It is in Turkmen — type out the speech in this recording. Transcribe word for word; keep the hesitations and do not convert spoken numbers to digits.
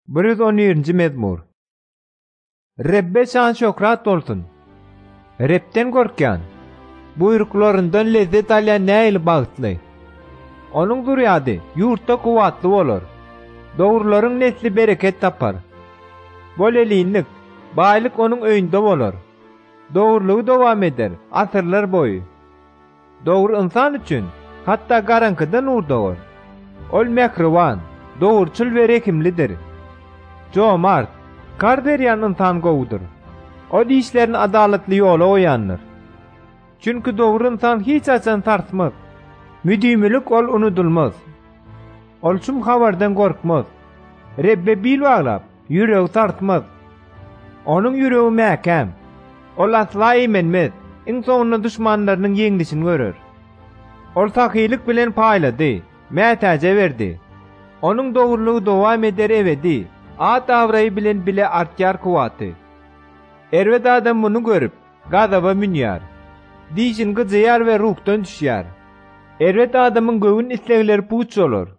bir yüz on birinji mezmur. Rebbe şan şöhret bolsun. Repten gorkyan, buyruklarından lezzet alyan näil bagtly. Onun zuriyady ýurtda kuwatly bolar. Dogurlaryň nesli bereket tapar. Boleliňlik, baýlyk onun öýünde bolar. Dogurlugy dowam eder, asyrlar boyu. Dogur insan üçin hatda garankyda nur dogor. Ol mehriban, dogurçul we rekimlidir. Jomart, kar berýän insan gowudur. O dişlerini adaletli ýola oýanlar. Çünki dogry insan hiç açan tartmaz. Müdümlük ol unudulmaz. Ol şum habardan gorkmaz. Rebbe bil baglap, ýüregi tartmaz. Onun ýüregi mäkem. Ol asla imenmez. Iň soňunda düşmanlarynyň ýeňdişini görer. Ol sahylyk bilen paýlady, mätäje berdi. Onun dogurlugy dowam eder ebedi. At awraý bilen bile artýar kuwaty. Erwet adam muny görüp gazaba minýär. Dişin gyjyar we ruhdan düşýär. Erwet adamyň göwün islegleri puç bolar.